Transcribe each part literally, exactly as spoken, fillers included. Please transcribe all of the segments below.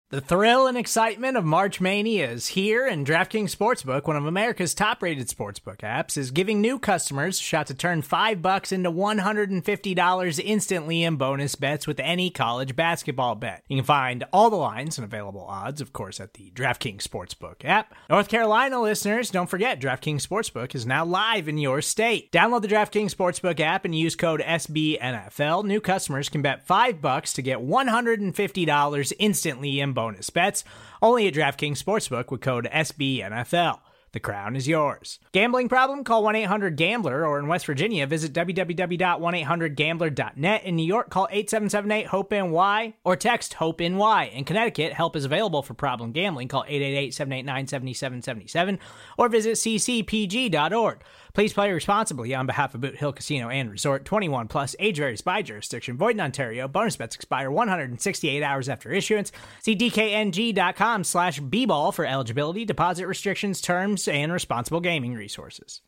The thrill and excitement of March Mania is here, and DraftKings Sportsbook, one of America's top-rated sportsbook apps, is giving new customers a shot to turn five bucks into one hundred fifty dollars instantly in bonus bets with any college basketball bet. You can find all the lines and available odds, of course, at the DraftKings Sportsbook app. North Carolina listeners, don't forget, DraftKings Sportsbook is now live in your state. Download the DraftKings Sportsbook app and use code S B N F L. New customers can bet five bucks to get one hundred fifty dollars instantly in bonus bets, only at DraftKings Sportsbook with code S B N F L. The crown is yours. Gambling problem? Call one eight hundred gambler, or in West Virginia, visit w w w dot one eight hundred gambler dot net. In New York, call eight seven seven eight hope N Y or text HOPE-NY. In Connecticut, help is available for problem gambling. Call eight eight eight, seven eight nine, seven seven seven seven or visit c c p g dot org. Please play responsibly on behalf of Boot Hill Casino and Resort. twenty-one plus, age varies by jurisdiction. Void in Ontario. Bonus bets expire one hundred sixty-eight hours after issuance. See d k n g dot com slash b ball for eligibility, deposit restrictions, terms, and responsible gaming resources.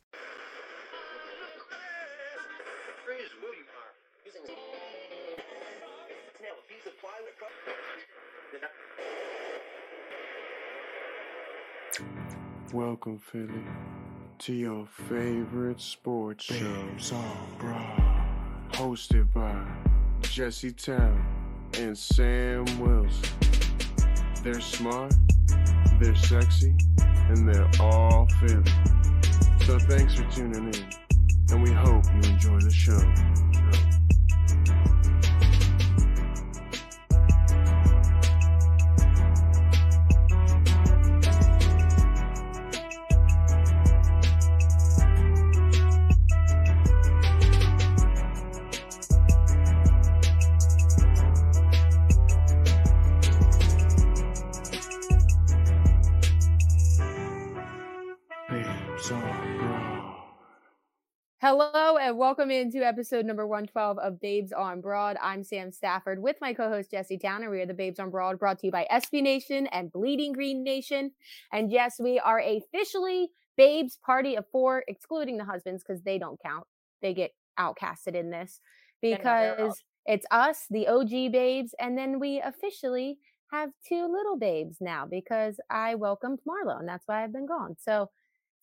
Welcome, Philly, to your favorite sports show, on Broad, hosted by Jesse Town and Sam Wilson. They're smart, they're sexy, and they're all Philly. So thanks for tuning in, and we hope you enjoy the show. Hello and welcome into episode number one twelve of Babes on Broad. I'm Sam Stafford with my co-host Jesse Towner. We are the Babes on Broad, brought to you by S B Nation and Bleeding Green Nation. And yes, we are officially Babes Party of Four, excluding the husbands because they don't count. They get outcasted in this because it's us, the O G Babes, and then we officially have two little babes now because I welcomed Marlo, and that's why I've been gone. So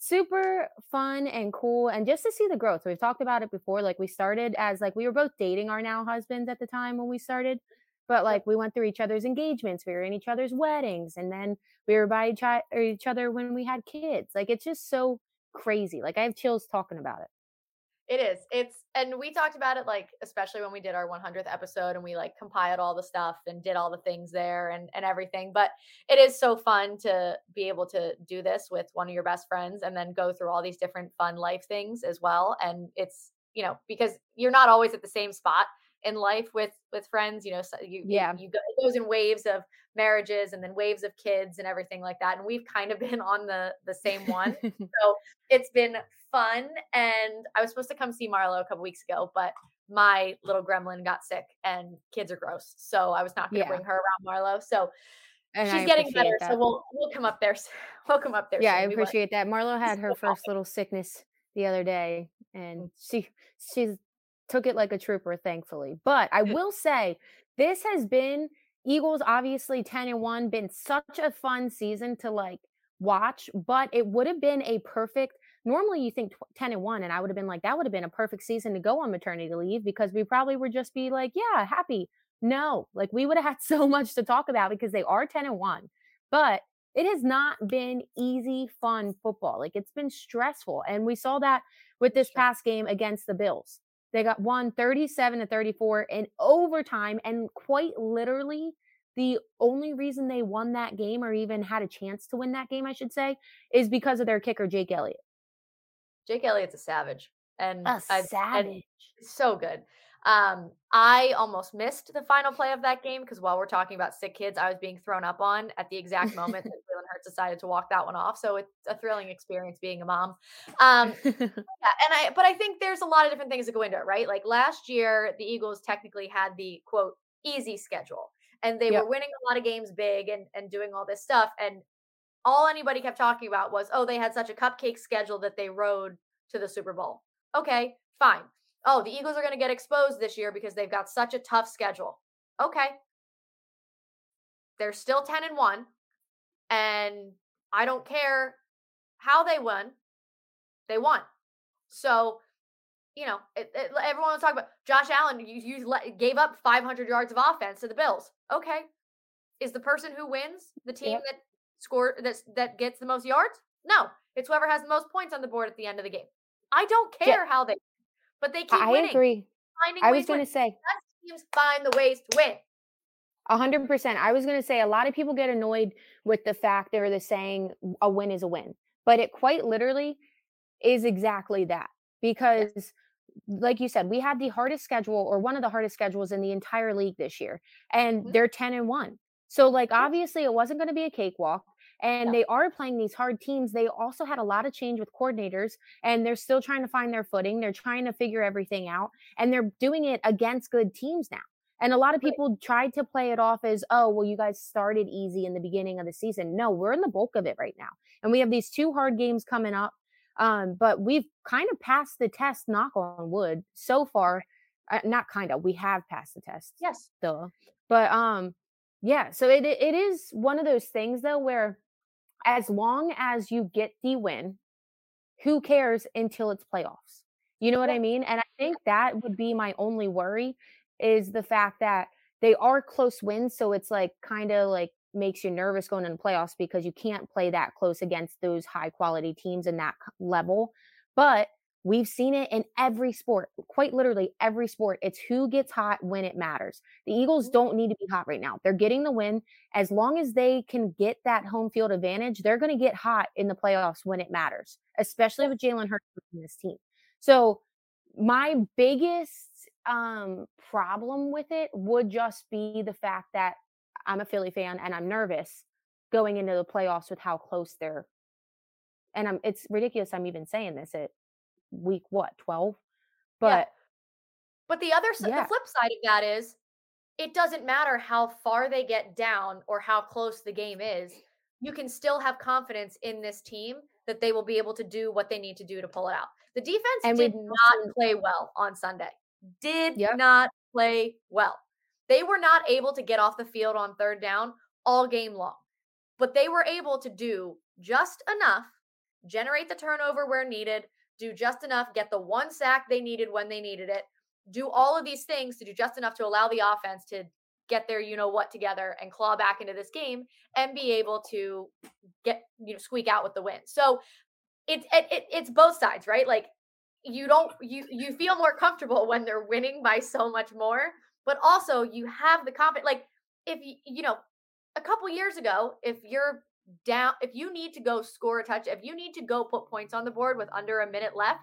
super fun and cool, and just to see the growth. We've talked about it before. Like, we started as like we were both dating our now husbands at the time when we started, but like we went through each other's engagements, we were in each other's weddings, and then we were by each, each other when we had kids. Like, it's just so crazy. Like, I have chills talking about it. It is. It's, and we talked about it, like, especially when we did our one hundredth episode and we like compiled all the stuff and did all the things there and, and everything. But it is so fun to be able to do this with one of your best friends and then go through all these different fun life things as well. And it's, you know, because you're not always at the same spot in life with, with friends, you know, so you, yeah, you, you go, it goes in waves of marriages and then waves of kids and everything like that. And we've kind of been on the, the same one. So it's been fun. And I was supposed to come see Marlo a couple weeks ago, but my little gremlin got sick and kids are gross. So I was not going to yeah. bring her around Marlo. So and she's I getting better. That. So we'll, we'll come up there. We'll come up there. Yeah. soon. I appreciate that. Marlo had her first little sickness the other day and she, she's took it like a trooper, thankfully. But I will say this has been Eagles, obviously ten and one, been such a fun season to like watch, but it would have been a perfect, normally you think ten and one, and I would have been like, that would have been a perfect season to go on maternity leave because we probably would just be like, yeah, happy. No, like we would have had so much to talk about because they are ten and one, but it has not been easy, fun football. Like, it's been stressful. And we saw that with this past game against the Bills. They got won thirty-seven to thirty-four in overtime, and quite literally the only reason they won that game, or even had a chance to win that game, I should say, is because of their kicker, Jake Elliott. Jake Elliott's a savage. And a savage. And so good. Um, I almost missed the final play of that game because while we're talking about sick kids, I was being thrown up on at the exact moment that Jalen Hurts decided to walk that one off. So it's a thrilling experience being a mom. Um, yeah, and I, but I think there's a lot of different things that go into it, right? Like last year, the Eagles technically had the quote easy schedule, and they yep. were winning a lot of games big and and doing all this stuff. And all anybody kept talking about was, oh, they had such a cupcake schedule that they rode to the Super Bowl. Okay, fine. Oh, the Eagles are going to get exposed this year because they've got such a tough schedule. Okay. they're still ten and one, and I don't care how they won, they won. So, you know, it, it, everyone was talking about Josh Allen. You, you let, gave up five hundred yards of offense to the Bills. Okay, is the person who wins the team Yep. that score that that gets the most yards? No, it's whoever has the most points on the board at the end of the game. I don't care Yeah. how they, but they keep I winning. agree. Finding I ways was to win. going to say, Best teams find the ways to win. A hundred percent. I was going to say a lot of people get annoyed with the fact or the saying a win is a win, but it quite literally is exactly that because Yes. like you said, we had the hardest schedule or one of the hardest schedules in the entire league this year, and Mhm. they're ten and one. So like, Yeah. obviously it wasn't going to be a cakewalk, and No. they are playing these hard teams. They also had a lot of change with coordinators, and they're still trying to find their footing. They're trying to figure everything out, and they're doing it against good teams now. And a lot of Right. people tried to play it off as, oh, well, you guys started easy in the beginning of the season. No, we're in the bulk of it right now. And we have these two hard games coming up. Um, but we've kind of passed the test, knock on wood, so far. Uh, not kind of, we have passed the test. Yes. Though. But um, yeah, so it it is one of those things though where as long as you get the win, who cares until it's playoffs? You know what Yeah. I mean? And I think that would be my only worry is the fact that they are close wins. So it's like kind of like makes you nervous going into playoffs because you can't play that close against those high quality teams in that c- level. But we've seen it in every sport, quite literally every sport. It's who gets hot when it matters. The Eagles Mhm. don't need to be hot right now. They're getting the win. As long as they can get that home field advantage, they're going to get hot in the playoffs when it matters, especially Yeah. with Jalen Hurts in this team. So my biggest um, problem with it would just be the fact that I'm a Philly fan and I'm nervous going into the playoffs with how close they're. And I'm. It's ridiculous. I'm even saying this at week what twelve, Yeah. but But the other s- the yeah, flip side of that is it doesn't matter how far they get down or how close the game is. You can still have confidence in this team that they will be able to do what they need to do to pull it out. The defense and did we've not also, play well on Sunday. Did yep, not play well. They were not able to get off the field on third down all game long. But they were able to do just enough, generate the turnover where needed, do just enough, get the one sack they needed when they needed it, do all of these things to do just enough to allow the offense to get their you know what together and claw back into this game and be able to get you know squeak out with the win. So it's it, it, it's both sides, right? Like you don't you you feel more comfortable when they're winning by so much more, but also you have the confidence. Like if you you know a couple years ago, if you're down, if you need to go score a touch, if you need to go put points on the board with under a minute left,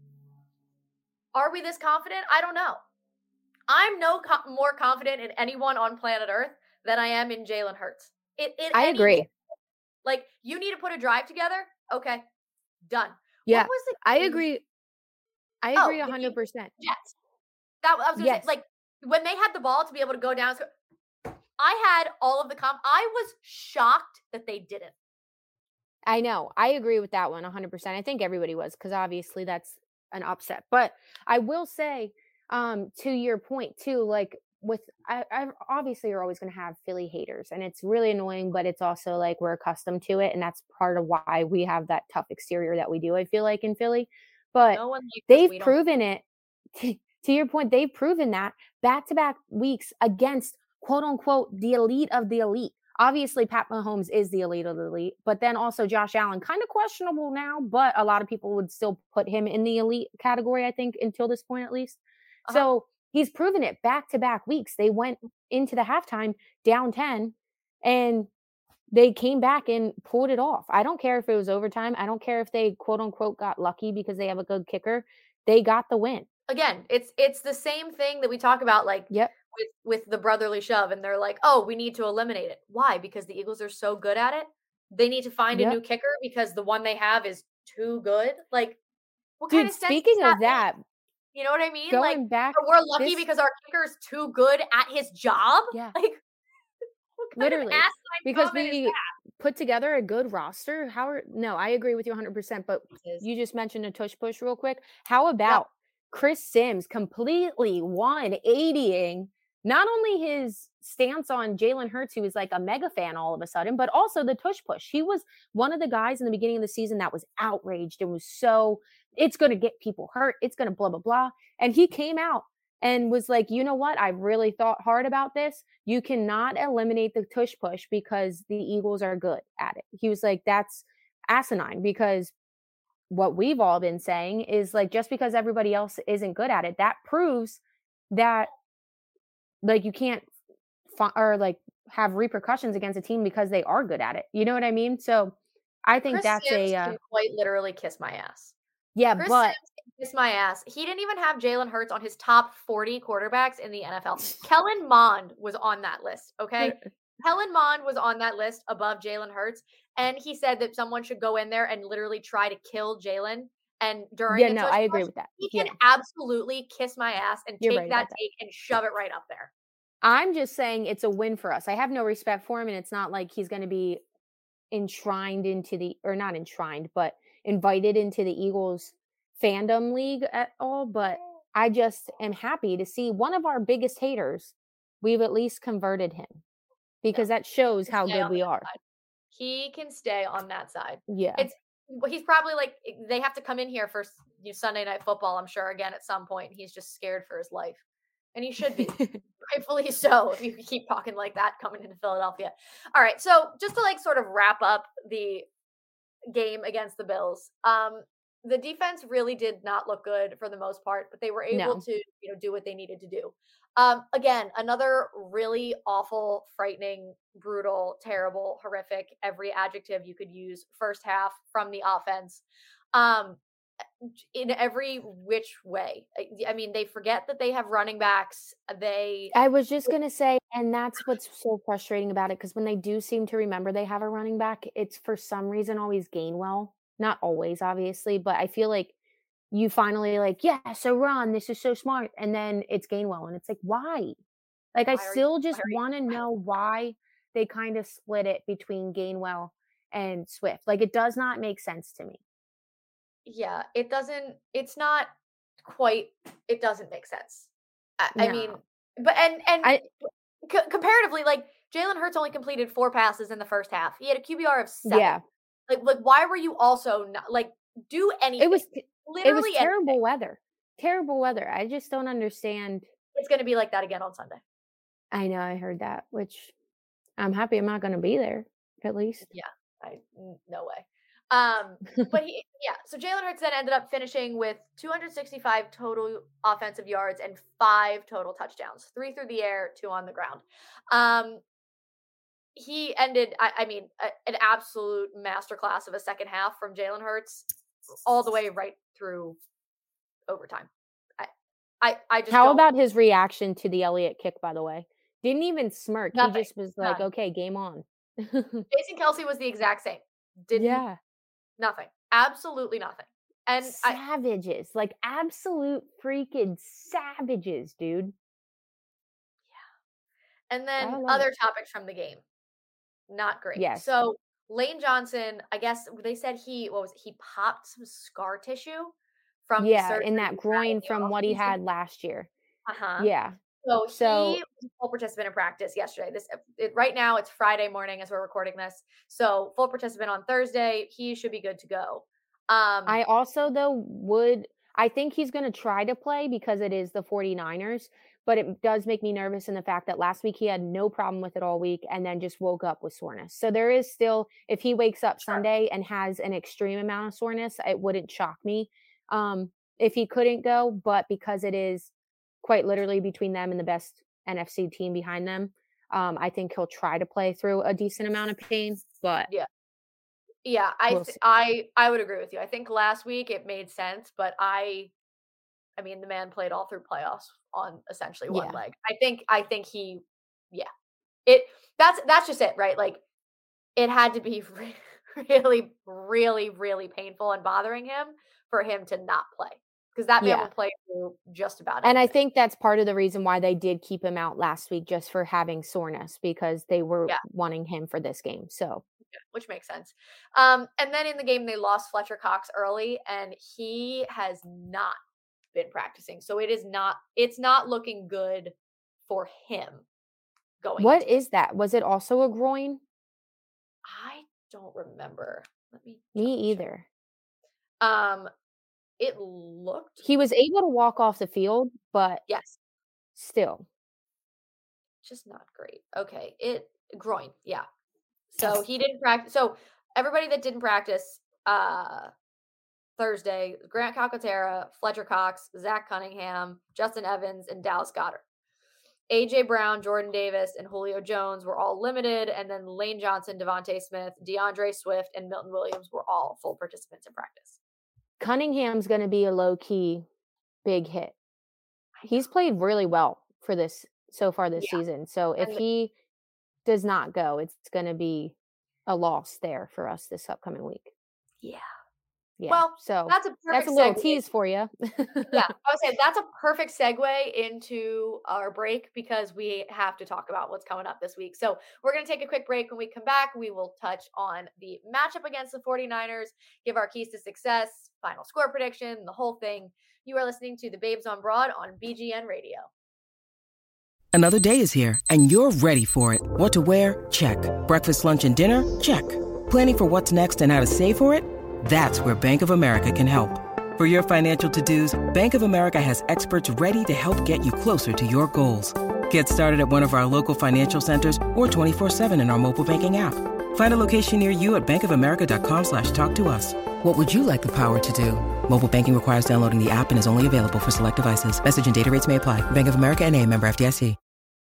are we this confident? I don't know. I'm no co- more confident in anyone on planet Earth than I am in Jalen Hurts. In, in I any agree. game. Like you need to put a drive together. Okay, done. Yeah, What was the I game- agree. I Oh, agree the a hundred percent. Jets. That I was gonna Yes. say, like when they had the ball to be able to go down. I had all of the comp. I was shocked that they didn't. I know. I agree with that one a hundred percent. I think everybody was because obviously that's an upset. But I will say, um, to your point too, like with I, I obviously you're always going to have Philly haters, and it's really annoying. But it's also like we're accustomed to it, and that's part of why we have that tough exterior that we do. I feel like in Philly, but No one likes us, they've we don't. proven it. To, to your point, they've proven that back to back weeks against quote unquote the elite of the elite. Obviously, Pat Mahomes is the elite of the elite, but then also Josh Allen, kind of questionable now, but a lot of people would still put him in the elite category, I think, until this point at least. Uh-huh. So he's proven it back to back weeks. They went into the halftime down ten and they came back and pulled it off. I don't care if it was overtime. I don't care if they quote unquote got lucky because they have a good kicker. They got the win. Again, it's it's the same thing that we talk about, like Yep. with with the brotherly shove, and they're like, "Oh, we need to eliminate it." Why? Because the Eagles are so good at it. They need to find Yep. a new kicker because the one they have is too good. Like, what kind Dude, of sense speaking does of make? that, You know what I mean? going Like, back, or we're lucky this- because our kicker is too good at his job. yeah, Like, what kind literally, of asinine because comment is we that? put together a good roster. How are, no, I agree with you one hundred percent, but It is. you just mentioned a tush push real quick. How about Chris Sims completely one eightying Not only his stance on Jalen Hurts, who was like a mega fan all of a sudden, but also the tush push. He was one of the guys in the beginning of the season that was outraged and was so, it's going to get people hurt. It's going to blah, blah, blah. And he came out and was like, you know what? I've really thought hard about this. You cannot eliminate the tush push because the Eagles are good at it. He was like, that's asinine, because what we've all been saying is like, just because everybody else isn't good at it, that proves that like you can't fi- or like have repercussions against a team because they are good at it. You know what I mean? So I think Chris that's Sims a uh, can quite literally kiss my ass. yeah, Chris but Sims can kiss my ass. He didn't even have Jalen Hurts on his top forty quarterbacks in the N F L. Kellen Mond was on that list, okay? Kellen Mond was on that list above Jalen Hurts, and he said that someone should go in there and literally try to kill Jalen. And during yeah, a no, tush I agree push, with that. he Yeah, can absolutely kiss my ass and you're take right that about that. take and shove it right up there. I'm just saying it's a win for us. I have no respect for him, and it's not like he's going to be enshrined into the, or not enshrined, but invited into the Eagles fandom league at all. But I just am happy to see one of our biggest haters. We've at least converted him, because that shows He can how stay good on we that are. side. He can stay on that side. Yeah. It's well, he's probably like they have to come in here for you know, Sunday Night Football, I'm sure, again at some point. He's just scared for his life, and he should be. Rightfully so, if you keep talking like that coming into Philadelphia. All right, so just to like sort of wrap up the game against the Bills, um, the defense really did not look good for the most part, but they were able No. to, you know, do what they needed to do. Um, again, another really awful, frightening, brutal, terrible, horrific, every adjective you could use first half from the offense. Um, in every which way. I, I mean, they forget that they have running backs. They I was just going to say, and that's what's so frustrating about it, because when they do seem to remember they have a running back, it's for some reason always Gainwell. Not always, obviously, but I feel like you finally like, yeah, so run, this is so smart. And then it's Gainwell, and it's like, why? Like, I why are you still why just are you want to know why they kind of split it between Gainwell and Swift. Like, it does not make sense to me. yeah, it doesn't it's not quite it doesn't make sense. I, I mean, No. but and and I c- comparatively, like Jalen Hurts only completed four passes in the first half. He had a Q B R of seven. yeah, Like, like why were you also not like do anything? it was it was Literally terrible anything. weather. Terrible weather. I just don't understand. It's going to be like that again on Sunday. I know, I heard that, which I'm happy I'm not going to be there, at least. Yeah, I n- no way. Um, but he, yeah. So Jalen Hurts then ended up finishing with two hundred sixty-five total offensive yards and five total touchdowns, three through the air, two on the ground. Um, he ended, I, I mean, a, an absolute masterclass of a second half from Jalen Hurts, all the way right through overtime. I, I, I just How don't, about his reaction to the Elliott kick, by the way? Didn't even smirk. nothing. He just was like, None. okay, game on. Jason Kelsey was the exact same. Didn't Yeah. nothing. Absolutely nothing. And I, Savages. Like, absolute freaking savages, dude. and then I love other it. topics from the game. Not great. Yes. So Lane Johnson, I guess they said he what was it, he popped some scar tissue from the Yeah, surgery in he that had in groin the from what he offseason. had last year. Uh-huh. Yeah. So So he was a full participant in practice yesterday. This it, right now it's Friday morning as we're recording this. So full participant on Thursday. He should be good to go. Um, I also, though, would I think he's going to try to play because it is the 49ers, but it does make me nervous in the fact that last week he had no problem with it all week and then just woke up with soreness. So there is still, if he wakes up Sure. Sunday and has an extreme amount of soreness, it wouldn't shock me um, if he couldn't go. But because it is quite literally between them and the best N F C team behind them, um, I think he'll try to play through a decent amount of pain. But yeah. Yeah, I we'll th- see. I I would agree with you. I think last week it made sense, but I I mean the man played all through playoffs on essentially one Yeah. leg. I think I think he yeah. It that's that's just it, right? Like it had to be re- really really really painful and bothering him for him to not play because that man Yeah. will play through just about And I anything. think that's part of the reason why they did keep him out last week, just for having soreness, because they were Yeah. wanting him for this game. So Which makes sense. Um, and then in the game, they lost Fletcher Cox early, and he has not been practicing. So it is not, it's not looking good for him going. What into is that? Was it also a groin? I don't remember. Let me. Me either. Um, it looked. He was able to walk off the field, but yes, still, just not great. Okay, it groin. Yeah. So he didn't practice. So everybody that didn't practice uh, Thursday: Grant Calcaterra, Fletcher Cox, Zach Cunningham, Justin Evans, and Dallas Goedert. A J Brown, Jordan Davis, and Julio Jones were all limited, and then Lane Johnson, Devontae Smith, DeAndre Swift, and Milton Williams were all full participants in practice. Cunningham's going to be a low-key big hit. He's played really well for this so far this yeah. season. So if and he does not go, it's going to be a loss there for us this upcoming week. Yeah. Yeah. Well, so that's a that's a little segue. tease for you. yeah, I would say that's a perfect segue into our break because we have to talk about what's coming up this week. So we're going to take a quick break. When we come back, we will touch on the matchup against the 49ers, give our keys to success, final score prediction, the whole thing. You are listening to the Babes on Broad on B G N Radio. Another day is here, and you're ready for it. What to wear? Check. Breakfast, lunch, and dinner? Check. Planning for what's next and how to save for it? That's where Bank of America can help. For your financial to-dos, Bank of America has experts ready to help get you closer to your goals. Get started at one of our local financial centers or twenty-four seven in our mobile banking app. Find a location near you at bankofamerica.com slash talk to us. What would you like the power to do? Mobile banking requires downloading the app and is only available for select devices. Message and data rates may apply. Bank of America N A, member F D I C.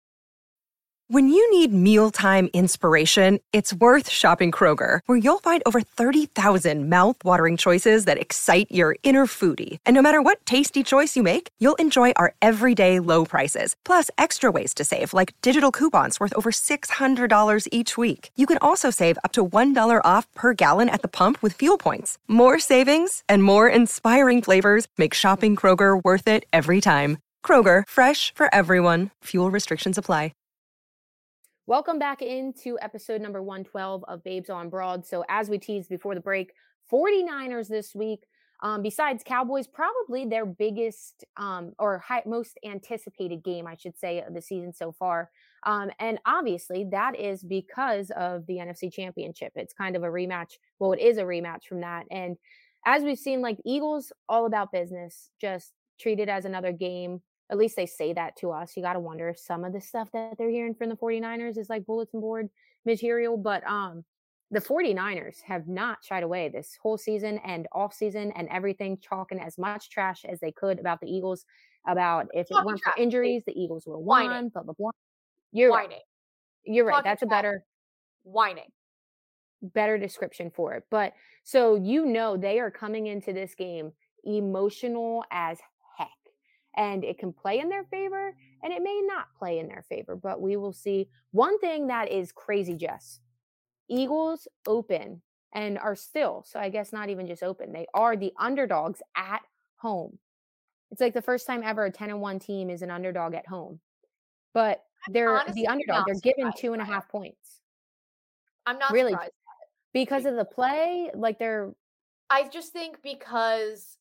When you need mealtime inspiration, it's worth shopping Kroger, where you'll find over thirty thousand mouth-watering choices that excite your inner foodie. And no matter what tasty choice you make, you'll enjoy our everyday low prices, plus extra ways to save, like digital coupons worth over six hundred dollars each week. You can also save up to one dollar off per gallon at the pump with fuel points. More savings and more inspiring flavors make shopping Kroger worth it every time. Kroger, fresh for everyone. Fuel restrictions apply. Welcome back into episode number one twelve of Babes on Broad. So as we teased before the break, 49ers this week, um, besides Cowboys, probably their biggest um, or high, most anticipated game, I should say, of the season so far. Um, and obviously that is because of the N F C Championship. It's kind of a rematch. Well, it is a rematch from that. And as we've seen, like Eagles, all about business, just treat it as another game. At least they say that to us. You got to wonder if some of the stuff that they're hearing from the 49ers is like bulletin board material. But um, the 49ers have not shied away this whole season and off season and everything, chalking as much trash as they could about the Eagles, about if it weren't for injuries, the Eagles would have won, blah, blah, blah. You're whining. right. You're right. That's a better whining. Better description for it. But so, you know, they are coming into this game emotional as heck. And it can play in their favor and it may not play in their favor, but we will see. One thing that is crazy, Jess, Eagles open and are still, so I guess not even just open, they are the underdogs at home. It's like the first time ever a ten and one team is an underdog at home, but they're the underdog. They're given two and a half points. I'm not really surprised because of the play. Like they're, I just think because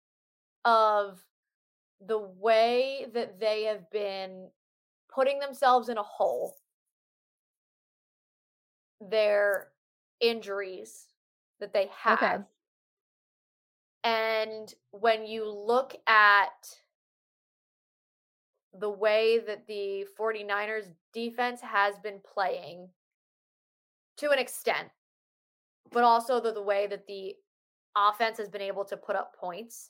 of the way that they have been putting themselves in a hole, their injuries that they have. Okay. And when you look at the way that the 49ers defense has been playing to an extent, but also the, the way that the offense has been able to put up points,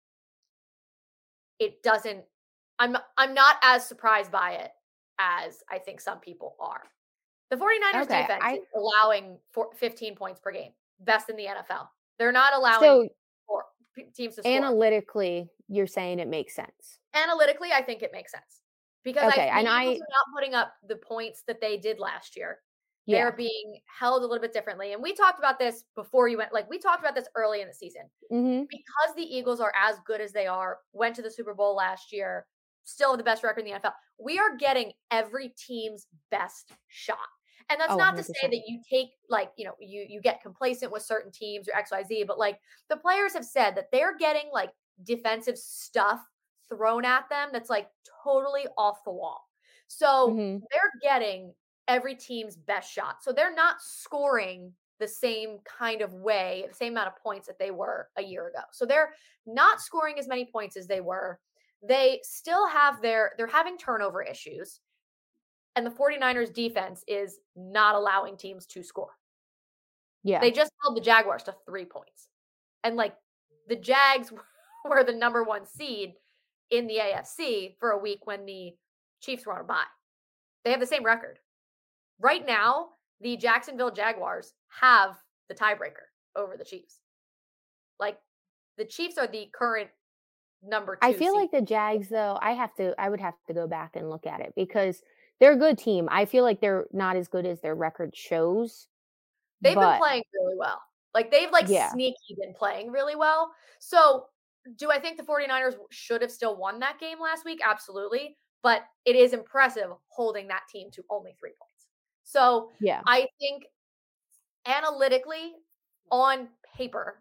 it doesn't, I'm I'm not as surprised by it as I think some people are. The 49ers okay, defense I, is allowing four, fifteen points per game, best in the N F L. They're not allowing so four, teams to score. Analytically, you're saying it makes sense. Analytically, I think it makes sense. Because okay, I think and I, are not putting up the points that they did last year. Yeah. They're being held a little bit differently. And we talked about this before you went, like we talked about this early in the season. Mm-hmm. Because the Eagles are as good as they are, went to the Super Bowl last year, still have the best record in the N F L. We are getting every team's best shot. And that's oh, not to one hundred percent say that you take like, you know, you, you get complacent with certain teams or X Y Z, but like the players have said that they're getting like defensive stuff thrown at them that's like totally off the wall. So Mhm. they're getting every team's best shot. So they're not scoring the same kind of way, the same amount of points that they were a year ago. So they're not scoring as many points as they were. They still have their, they're having turnover issues. And the 49ers defense is not allowing teams to score. Yeah. They just held the Jaguars to three points. And like the Jags were the number one seed in the A F C for a week when the Chiefs were on a bye. They have the same record. Right now, the Jacksonville Jaguars have the tiebreaker over the Chiefs. Like the Chiefs are the current number two I feel seed. like the Jags, though, I have to, I would have to go back and look at it because they're a good team. I feel like they're not as good as their record shows. They've but, been playing really well. Like they've like Yeah. sneaky been playing really well. So do I think the 49ers should have still won that game last week? Absolutely. But it is impressive holding that team to only three points. So Yeah. I think analytically, on paper,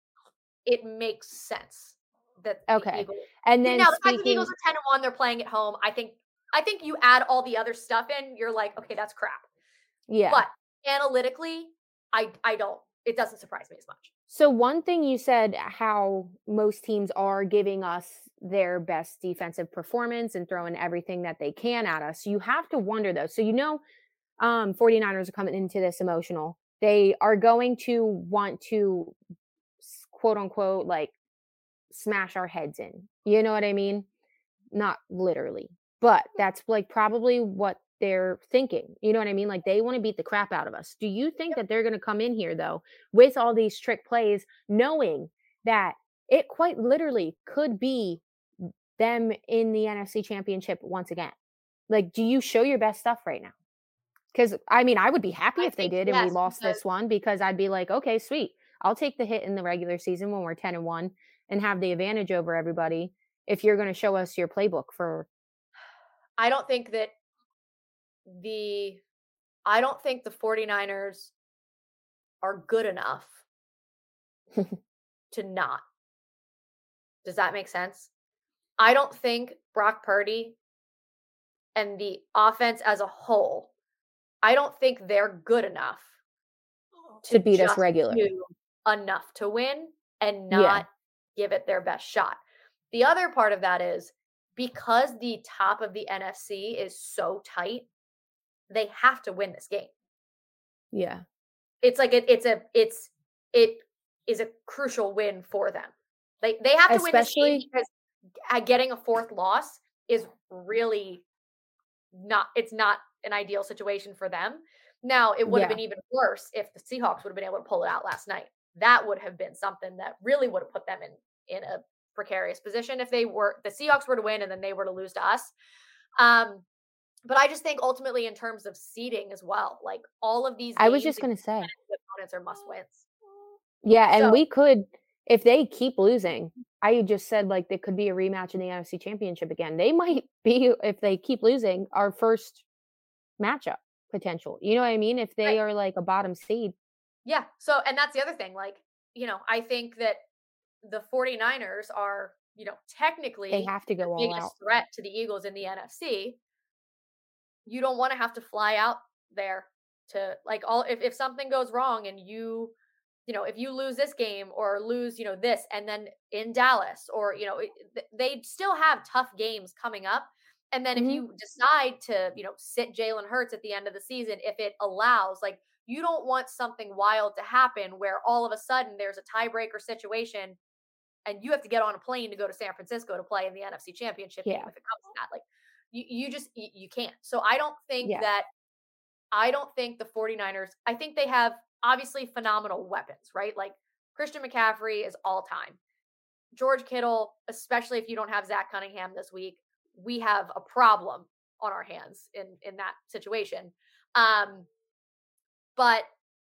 it makes sense that the Okay. Eagles. And then Now the fact that the speaking, Eagles are ten and one, they're playing at home. I think I think you add all the other stuff in, you're like, okay, that's crap. yeah. But analytically, I I don't. It doesn't surprise me as much. So one thing you said how most teams are giving us their best defensive performance and throwing everything that they can at us. You have to wonder though. So you know um 49ers are coming into this emotional. They are going to want to quote unquote like smash our heads in. You know what I mean? Not literally. But that's like probably what they're thinking. You know what I mean? Like they want to beat the crap out of us. Do you think that they're going to come in here though with all these trick plays, knowing that it quite literally could be them in the N F C Championship once again? Like, do you show your best stuff right now? Because I mean, I would be happy I if they think did and we yes, lost because this one because I'd be like, okay, sweet. I'll take the hit in the regular season when we're ten and one and have the advantage over everybody if you're going to show us your playbook for I don't think that the I don't think the 49ers are good enough to not. Does that make sense? I don't think Brock Purdy and the offense as a whole, I don't think they're good enough to beat us just regularly. do enough to win and Yeah. not give it their best shot. The other part of that is because the top of the N F C is so tight, they have to win this game. Yeah. It's like it, it's a it's it is a crucial win for them. They they have to win this game Especially- because uh, getting a fourth loss is really not it's not an ideal situation for them. Now, it would have Yeah. been even worse if the Seahawks would have been able to pull it out last night. That would have been something that really would have put them in in a precarious position if they were the Seahawks were to win and then they were to lose to us. Um, but I just think ultimately in terms of seeding as well, like all of these, I was games just going to say. against opponents are must wins. Yeah, and So- we could, if they keep losing, I just said like there could be a rematch in the N F C Championship again. They might be, if they keep losing, our first matchup potential. You know what I mean? If they Right. are like a bottom seed. Yeah. So, and that's the other thing. Like, you know, I think that the 49ers are, you know, technically They have to go the all biggest out. threat to the Eagles in the N F C. You don't want to have to fly out there to like all if, if something goes wrong and you, you know, if you lose this game or lose, you know, this and then in Dallas or, you know, it, th- they still have tough games coming up. And then Mhm. if you decide to, you know, sit Jalen Hurts at the end of the season, if it allows, like, you don't want something wild to happen where all of a sudden there's a tiebreaker situation and you have to get on a plane to go to San Francisco to play in the N F C Championship game Yeah. if it comes to that. Like, you, you just, you, you can't. So I don't think Yeah. that, I don't think the 49ers, I think they have obviously phenomenal weapons, right? Like Christian McCaffrey is all time. George Kittle, especially if you don't have Zach Cunningham this week, we have a problem on our hands in, in that situation. Um, but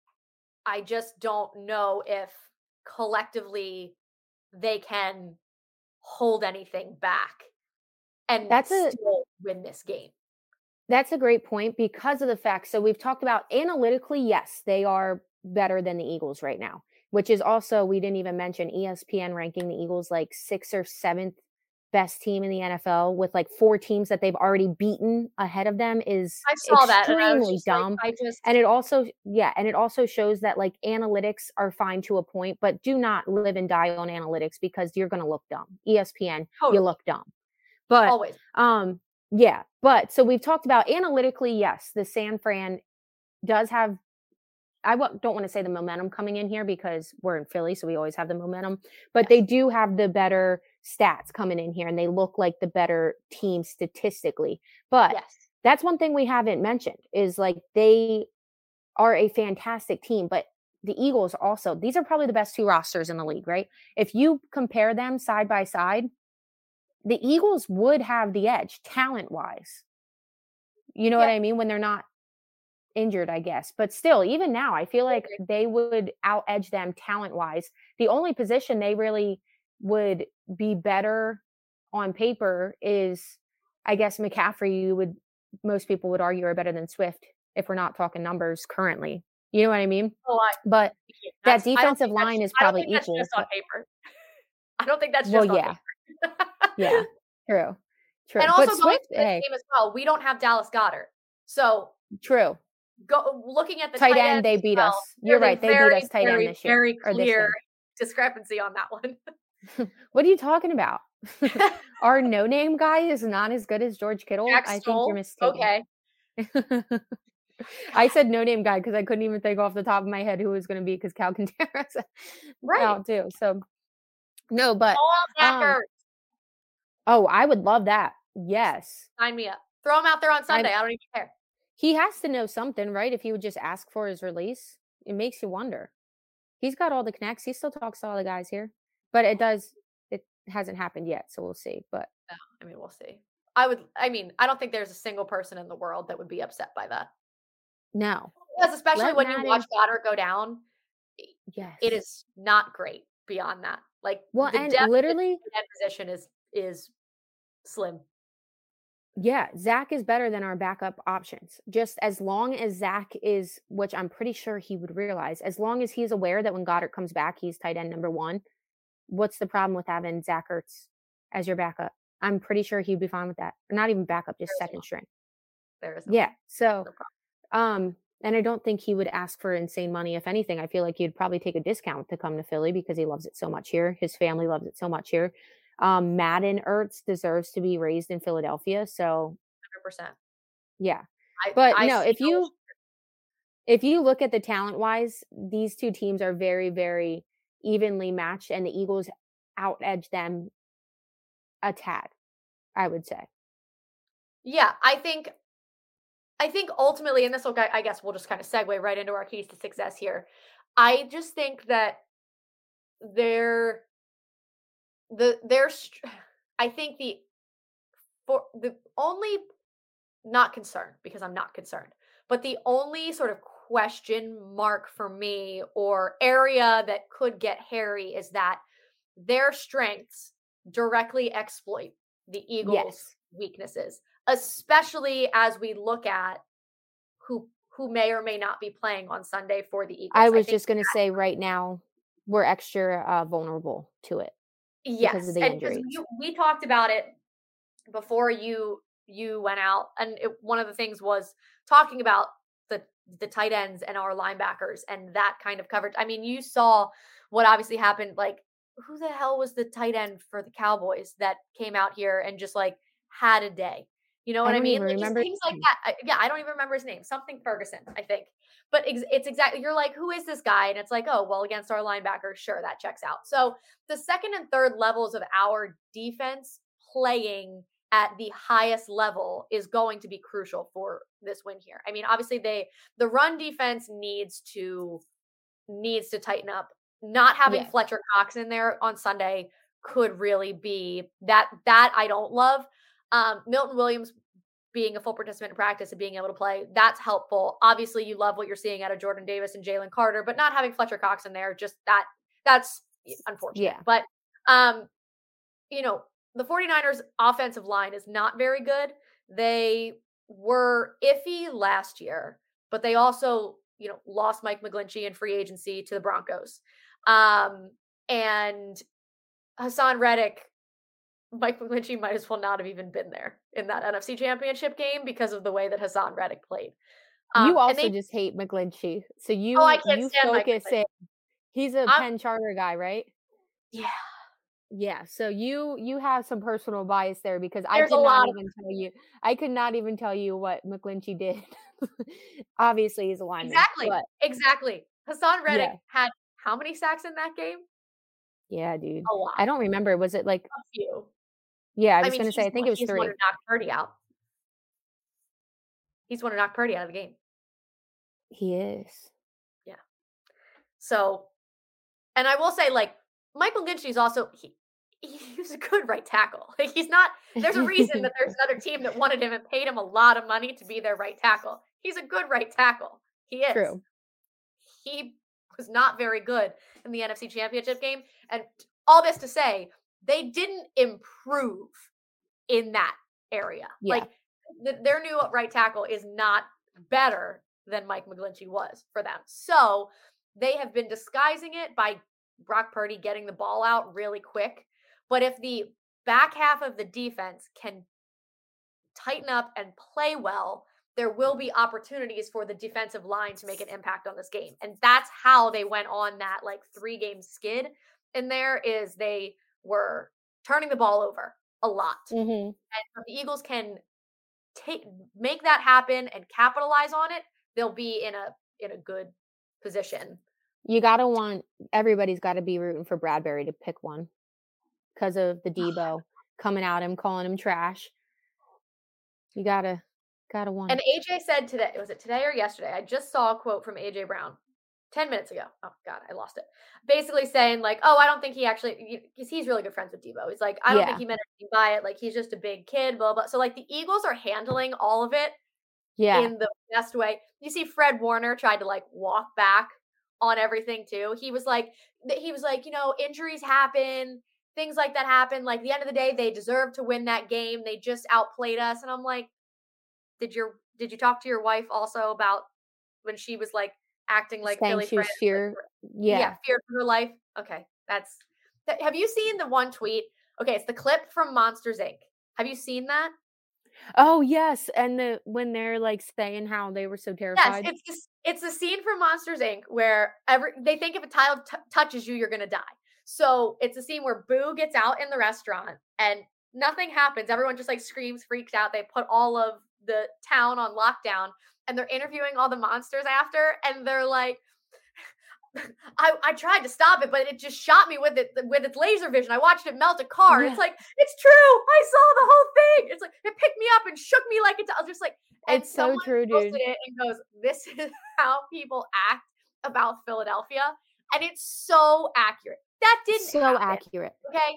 I just don't know if collectively they can hold anything back and That's a- still win this game. That's a great point because of the fact. So we've talked about analytically, yes, they are better than the Eagles right now, which is also, we didn't even mention E S P N ranking the Eagles like sixth or seventh best team in the N F L with like four teams that they've already beaten ahead of them is I saw that and I was extremely just like, dumb. I just And it also, yeah, and it also shows that like analytics are fine to a point, but do not live and die on analytics because you're going to look dumb. E S P N, you Totally. look dumb. But always. um, yeah, but so we've talked about analytically, yes, the San Fran does have, I w- don't want to say the momentum coming in here because we're in Philly, so we always have the momentum, but Yes. they do have the better stats coming in here and they look like the better team statistically. But Yes. that's one thing we haven't mentioned is like they are a fantastic team, but the Eagles also, these are probably the best two rosters in the league, right? If you compare them side by side, the Eagles would have the edge talent wise. You know Yeah. what I mean? When they're not injured, I guess. But still, even now, I feel like they would out edge them talent wise. The only position they really would be better on paper is, I guess, McCaffrey. You would, most people would argue are better than Swift if we're not talking numbers currently. You know what I mean? Oh, I, But yeah, that that's- I don't defensive think that's- line is I don't probably think that's equal. just on but- paper. I don't think that's well, just on yeah, paper. yeah, true, true. And also but going Swift, to this hey, game as well, we don't have Dallas Goddard. So true. go looking at the Tight tight end, end they as beat well, us. You're there's a right, they beat very, us tight end very, this year, Very or this clear game. discrepancy on that one. What are you talking about? Our no-name guy is not as good as George Kittle. Jack I think Stoll? you're mistaken. Okay. I said no-name guy because I couldn't even think off the top of my head who it was going to be because Cal Contreras Right. out too. So no, but Call out Zach um, Ertz. oh, I would love that. Yes, Sign me up. Throw him out there on Sunday. I don't even care. he has to know something, right? If he would just ask for his release, it makes you wonder. He's got all the connects. He still talks to all the guys here, but it does. It hasn't happened yet, so we'll see. But No, I mean, we'll see. I would. I mean, I don't think there's a single person in the world that would be upset by that. no, Because especially Let when you Madden- watch Goddard go down, yes, it is not great beyond that. Like well, the and depth literally. in that position is is slim. Yeah, Zach is better than our backup options. Just as long as Zach is, which I'm pretty sure he would realize, as long as he's aware that when Goddard comes back, he's tight end number one. What's the problem with having Zach Ertz as your backup? I'm pretty sure he'd be fine with that. Or not even backup, just There is second no- string. There is no Yeah. So, no problem. um, and I don't think he would ask for insane money. If anything, I feel like he'd probably take a discount to come to Philly because he loves it so much here. His family loves it so much here. Um, Madden Ertz deserves to be raised in Philadelphia. So, one hundred percent. yeah. I, But I no, see if you if you look at the talent wise, these two teams are very, very evenly matched, and the Eagles out edge them a tad, I would say. Yeah, I think, I think ultimately, and this will, I guess we'll just kind of segue right into our keys to success here. I just think that they're, the, they're, I think the, for the only, not concerned because I'm not concerned, but the only sort of question mark for me or area that could get hairy is that their strengths directly exploit the Eagles' Yes. weaknesses, especially as we look at who who may or may not be playing on Sunday for the Eagles. I was think just going to say right now, we're extra uh, vulnerable to it. yes, because of the and 'cause injuries. you- we talked about it before you you went out, and it, one of the things was talking about the the tight ends and our linebackers and that kind of coverage. I mean, you saw what obviously happened. Like, who the hell was the tight end for the Cowboys that came out here and just like had a day? You know I what I, don't mean? even Like, just remember things his like that. I, yeah, I don't even remember his name. Something Ferguson, I think. But ex- it's exactly, you're like, who is this guy? And it's like, oh, well, against our linebackers, sure, that checks out. So the second and third levels of our defense playing at the highest level is going to be crucial for this win here. I mean, obviously they, the run defense needs to, needs to tighten up. Not having Yes. Fletcher Cox in there on Sunday could really be that, that I don't love. Um, Milton Williams being a full participant in practice and being able to play, that's helpful. Obviously you love what you're seeing out of Jordan Davis and Jalen Carter, but not having Fletcher Cox in there, just that, that's unfortunate. Yeah. But, um, you know, the 49ers offensive line is not very good. They were iffy last year, but they also, you know, lost Mike McGlinchey in free agency to the Broncos. Um, and Hassan Reddick Mike McGlinchey might as well not have even been there in that N F C Championship game because of the way that Hassan Reddick played. Um, you also they, just hate McGlinchey. So you, oh, I can't you stand Mike focus McGlinchey. it. He's a I'm, Penn Charter guy, right? Yeah. Yeah. So you, you have some personal bias there because I There's could a not lot of- even tell you, I could not even tell you what McGlinchey did. Obviously he's a lineman. Exactly. But Exactly. Hassan Reddick Yeah. had how many sacks in that game? yeah, dude. A lot. I don't remember. Was it like, A few. yeah, I I was mean, going to say, I he's think one- it was he's three. one to knock Purdy out. He's one to knock Purdy out of the game. He is. Yeah. So, and I will say, like, Michael Lynchey's also, he, he's a good right tackle. Like, he's not, there's a reason that there's another team that wanted him and paid him a lot of money to be their right tackle. He's a good right tackle. He is. True. He was not very good in the N F C Championship game. And all this to say, they didn't improve in that area. Yeah. Like, th- their new right tackle is not better than Mike McGlinchey was for them. So they have been disguising it by Brock Purdy getting the ball out really quick. But if the back half of the defense can tighten up and play well, there will be opportunities for the defensive line to make an impact on this game. And that's how they went on that like three game skid in there is they were turning the ball over a lot. Mm-hmm. And if the Eagles can take make that happen and capitalize on it, they'll be in a in a good position. You gotta want everybody's got to be rooting for Bradbury to pick one because of the Debo coming at him, calling him trash. You gotta gotta want. And A J said today, was it today or yesterday? I just saw a quote from A J Brown ten minutes ago. Oh God, I lost it. Basically saying like, oh, I don't think he actually, because he's really good friends with Debo. He's like, I don't Yeah. think he meant anything by it. Like he's just a big kid, blah blah. So like the Eagles are handling all of it yeah, in the best way. You see, Fred Warner tried to like walk back on everything too. He was like, he was like, you know, injuries happen, things like that happen. Like the end of the day, they deserve to win that game. They just outplayed us. And I'm like, did your did you talk to your wife also about when she was like acting like saying Philly she was friends? fear. Like, Yeah. yeah, fear for her life. Okay, that's. That, have you seen the one tweet? Okay, it's the clip from Monsters Incorporated. Have you seen that? Oh yes, and the when they're like saying how they were so terrified. Yes, it's this, it's the scene from Monsters Incorporated where every they think if a child t- touches you, you're gonna die. So it's a scene where Boo gets out in the restaurant and nothing happens. Everyone just like screams, freaks out. They put all of the town on lockdown, and they're interviewing all the monsters after, and they're like, I, I tried to stop it, but it just shot me with it with its laser vision. I watched it melt a car. Yeah. It's like, it's true. I saw the whole thing. It's like it picked me up and shook me like it's I was just like, and It's so someone true, posted dude. it and goes, this is how people act about Philadelphia. And it's so accurate. That didn't so happen. accurate. Okay.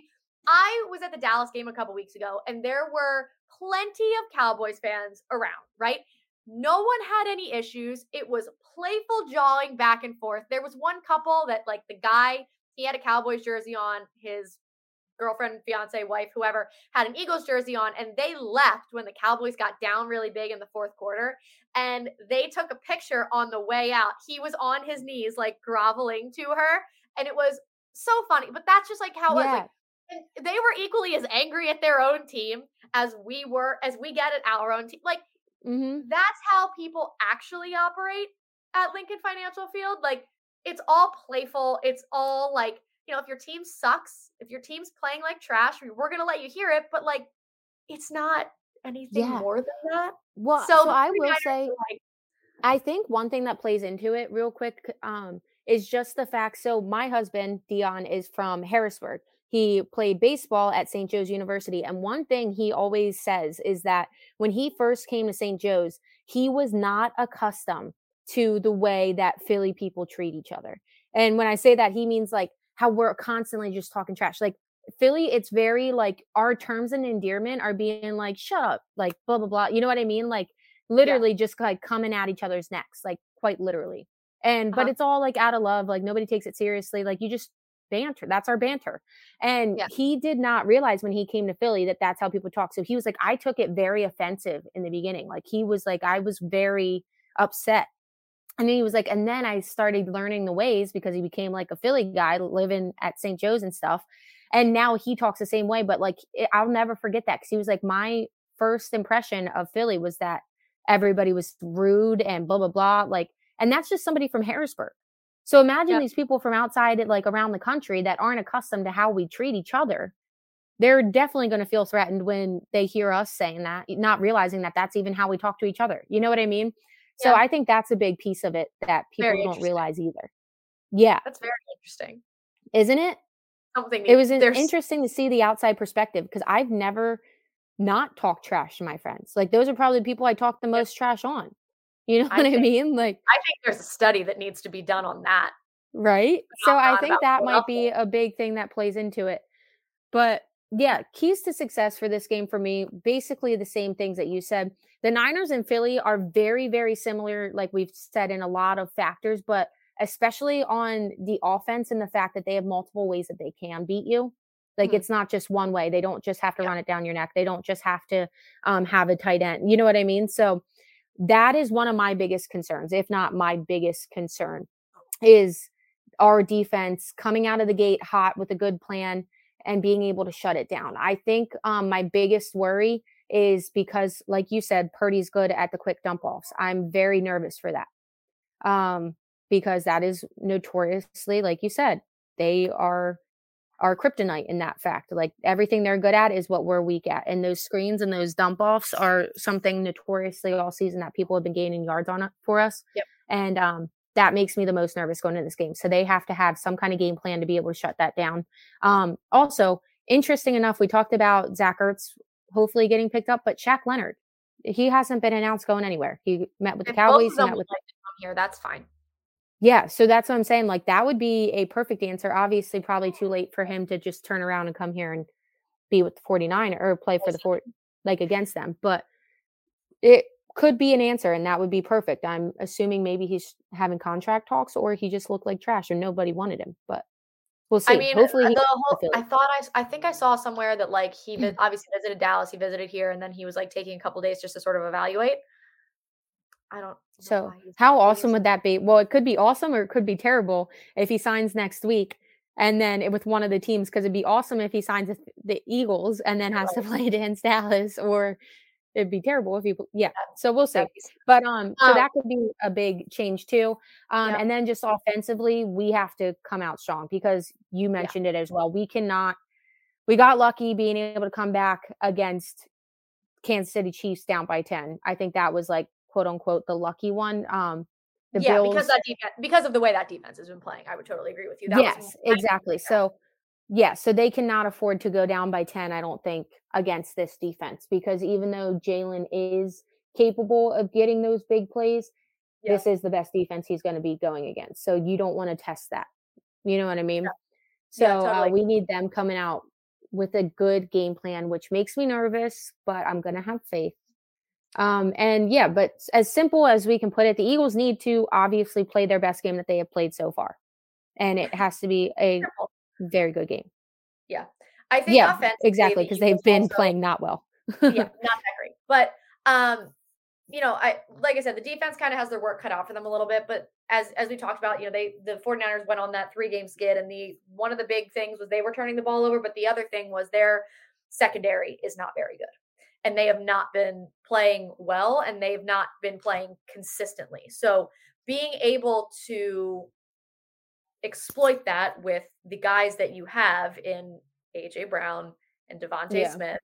I was at the Dallas game a couple weeks ago, and there were plenty of Cowboys fans around, right? No one had any issues. It was playful jawing back and forth. There was one couple that, like, the guy, he had a Cowboys jersey on. His girlfriend, fiance, wife, whoever, had an Eagles jersey on, and they left when the Cowboys got down really big in the fourth quarter. And they took a picture on the way out. He was on his knees, like, groveling to her, and it was so funny. But that's just, like, how it was. Yeah. Like, and they were equally as angry at their own team as we were, as we get at our own team. Like, Mm-hmm. that's how people actually operate at Lincoln Financial Field. Like, it's all playful. It's all like, you know, if your team sucks, if your team's playing like trash, we're going to let you hear it. But like, it's not anything Yeah. more than that. Well, So so, the I will 49ers say, are like, I think one thing that plays into it real quick um, is just the fact. So my husband, Dion, is from Harrisburg. He played baseball at Saint Joe's University. And one thing he always says is that when he first came to Saint Joe's, he was not accustomed to the way that Philly people treat each other. And when I say that, he means like how we're constantly just talking trash. Like Philly, it's very like our terms and endearment are being like, shut up, like blah, blah, blah. You know what I mean? Like literally just like coming at each other's necks, like quite literally. And, but Uh-huh. it's all like out of love. Like nobody takes it seriously. Like you just banter. That's our banter. And Yeah. he did not realize when he came to Philly that that's how people talk. So he was like, I took it very offensive in the beginning. Like he was like, I was very upset. And then he was like, and then I started learning the ways because he became like a Philly guy living at Saint Joe's and stuff. And now he talks the same way, but like, it, I'll never forget that. Cause he was like, my first impression of Philly was that everybody was rude and blah, blah, blah. Like, and that's just somebody from Harrisburg. So imagine Yep. these people from outside, like around the country that aren't accustomed to how we treat each other. They're definitely going to feel threatened when they hear us saying that, not realizing that that's even how we talk to each other. You know what I mean? So Yeah. I think that's a big piece of it that people Very don't interesting. realize either. Yeah. That's very interesting. Isn't it? Something It was in- there's interesting to see the outside perspective because I've never not talked trash to my friends. Like those are probably the people I talk the most trash on. You know I what I think- mean? Like, I think there's a study that needs to be done on that. right? So I Phenomenon think about that might be Philadelphia. a big thing that plays into it. But yeah, keys to success for this game for me, basically the same things that you said. The Niners and Philly are very, very similar, like we've said, in a lot of factors, but especially on the offense and the fact that they have multiple ways that they can beat you. Like Mhm. it's not just one way. They don't just have to Yeah. run it down your neck. They don't just have to um, have a tight end. You know what I mean? So that is one of my biggest concerns, if not my biggest concern, is our defense coming out of the gate hot with a good plan and being able to shut it down. I think um, my biggest worry is because, like you said, Purdy's good at the quick dump offs. I'm very nervous for that um, because that is notoriously, like you said, they are our kryptonite in that fact. Like everything they're good at is what we're weak at. And those screens and those dump offs are something notoriously all season that people have been gaining yards on it for us. Yep. And um, that makes me the most nervous going into this game. So they have to have some kind of game plan to be able to shut that down. Um, also, interesting enough, we talked about Zach Ertz hopefully getting picked up, but Shaq Leonard, he hasn't been announced going anywhere. He met with the If Cowboys. both of He them met would with like to come here, that's fine. yeah, so that's what I'm saying. Like that would be a perfect answer. Obviously, probably too late for him to just turn around and come here and be with the forty-nine or play for the four, like against them. But it could be an answer, and that would be perfect. I'm assuming maybe he's having contract talks, or he just looked like trash and nobody wanted him. But we'll see. I mean, Hopefully, he the gets whole, to I Philly. thought I, I think I saw somewhere that like he vi- obviously visited Dallas, he visited here, and then he was like taking a couple days just to sort of evaluate. I don't. know So why he's how doing awesome this. would that be? Well, it could be awesome or it could be terrible if he signs next week and then it, with one of the teams, because it'd be awesome if he signs with the Eagles and then has to play against Dallas, or it'd be terrible if he, yeah. So we'll see. That'd be- But um, so Um, that could be a big change too. Um, Yeah. and then just offensively, we have to come out strong because you mentioned it as well. We cannot. We got lucky being able to come back against Kansas City Chiefs down by ten. I think that was like quote unquote the lucky one. Um, the yeah, Bills, because that defense, because of the way that defense has been playing, I would totally agree with you. That yes, was exactly. So, yeah, so they cannot afford to go down by ten, I don't think, against this defense, because even though Jalen is capable of getting those big plays, Yeah. this is the best defense he's going to be going against. So you don't want to test that. You know what I mean? Yeah. So Yeah, uh, totally. we need them coming out with a good game plan, which makes me nervous, but I'm going to have faith. Um, and yeah, but as simple as we can put it, the Eagles need to obviously play their best game that they have played so far. And it has to be a Simple. very good game. Yeah, I think Yeah, offensively, exactly, the because they've Eagles been also- playing not well. yeah, not that great. But um, you know, I like I said, the defense kind of has their work cut out for them a little bit. But as as we talked about, you know, they the 49ers went on that three game skid, and the one of the big things was they were turning the ball over, but the other thing was their secondary is not very good. And they have not been playing well, and they've not been playing consistently. So being able to exploit that with the guys that you have in A J Brown and Devontae Yeah. Smith,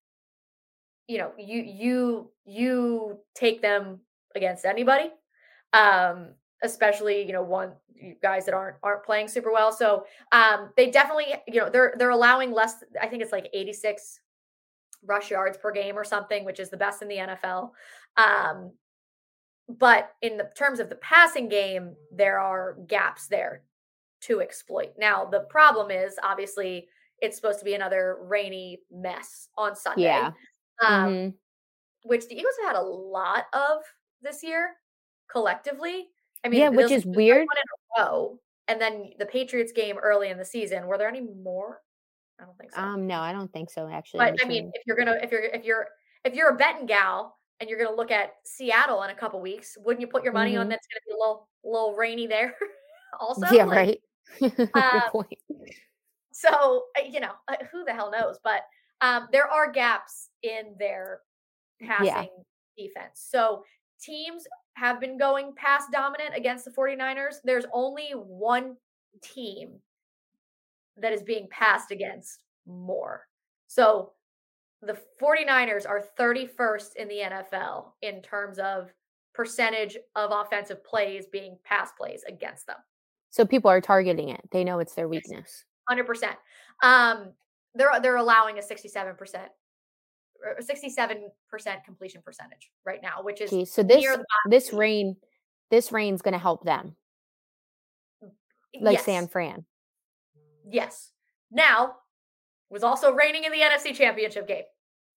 you know, you you you take them against anybody, um, especially you know one guys that aren't aren't playing super well. So um, they definitely, you know, they're they're allowing less. I think it's like eighty-six rush yards per game or something, which is the best in the N F L. Um, but in the terms of the passing game, there are gaps there to exploit. Now, the problem is obviously it's supposed to be another rainy mess on Sunday, Yeah. um, Mhm. which the Eagles have had a lot of this year collectively. I mean, Yeah, which those- is the third weird. one in a row, and then the Patriots game early in the season. Were there any more? I don't think so. Um, no, I don't think so, actually. in But I mean, between. if you're gonna, if you're, if you're, if you're a betting gal and you're gonna look at Seattle in a couple weeks, wouldn't you put your money on Mhm. that's gonna be a little, little rainy there? Also, yeah, Like, right. Good uh, point. so, you know, who the hell knows? But um, there are gaps in their passing yeah. defense. So teams have been going pass dominant against the 49ers. There's only one team that is being passed against more. So the 49ers are thirty-first in the N F L in terms of percentage of offensive plays being pass plays against them. So people are targeting it. They know it's their weakness. one hundred percent. Um, they're they're allowing a sixty-seven percent sixty-seven percent completion percentage right now, which is Jeez, so this this rain this rain's going to help them. Like yes. San Fran. Yes. Now, it was also raining in the N F C Championship game.